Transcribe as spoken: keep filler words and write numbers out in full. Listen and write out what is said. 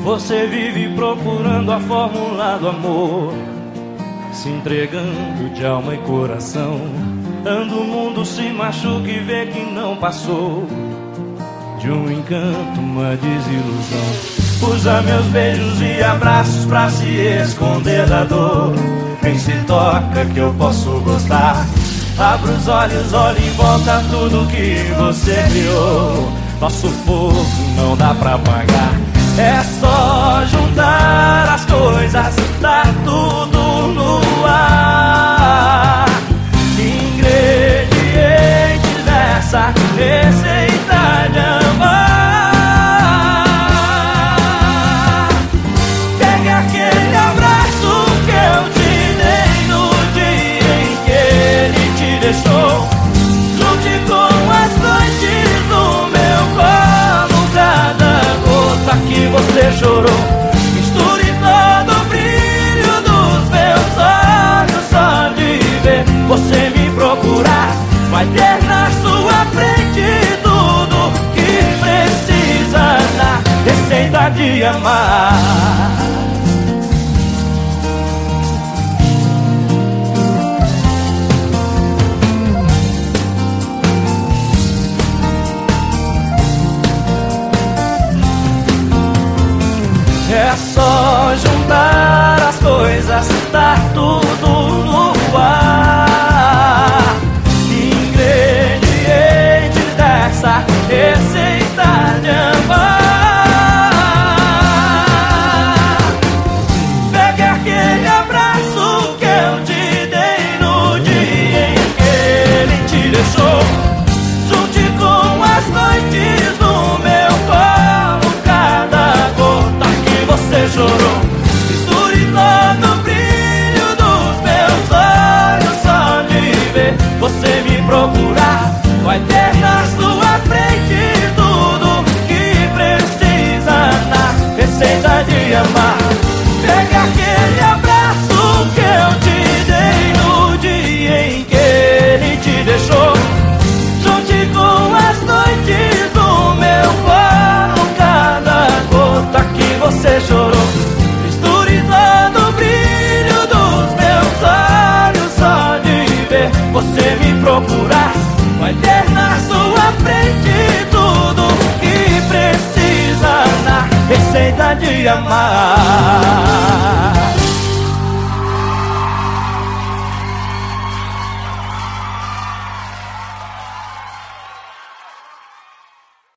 Você vive procurando a fórmula do amor, se entregando de alma e coração. Anda o mundo, se machuca e vê que não passou de um encanto, uma desilusão. Usa meus beijos e abraços pra se esconder da dor. Quem se toca que eu posso gostar. Abra os olhos, olha em volta tudo que você criou. Nosso fogo não dá pra apagar. É só juntar as coisas, tá tudo no ar. Ingredientes dessa receita de amar. Pegue aquele abraço que eu te dei no dia em que ele te deixou. Junte com as noites do meu colo cada gota que você chorou. Misture todo o brilho dos meus olhos só de ver você me procurar. Vai ter na sua frente tudo que precisa na receita de amar. É só juntar as coisas, tá tudo no ar. Ingredientes dessa receita de amar. Pegue aquele abraço que eu te dei no dia em que ele te deixou. Junte com as noites do meu colo cada gota você chorou. Misture todo o brilho dos meus olhos só de ver você me procurar. Vai ter na sua frente tudo que precisa na receita de amar. Pegue aquele abraço que eu te dei no dia em que ele te deixou. Junte com as noites do meu colo cada gota que você chorou. Misture todo o brilho dos meus olhos só de ver você me procurar. Vai ter na sua frente tudo que precisa na receita de amar.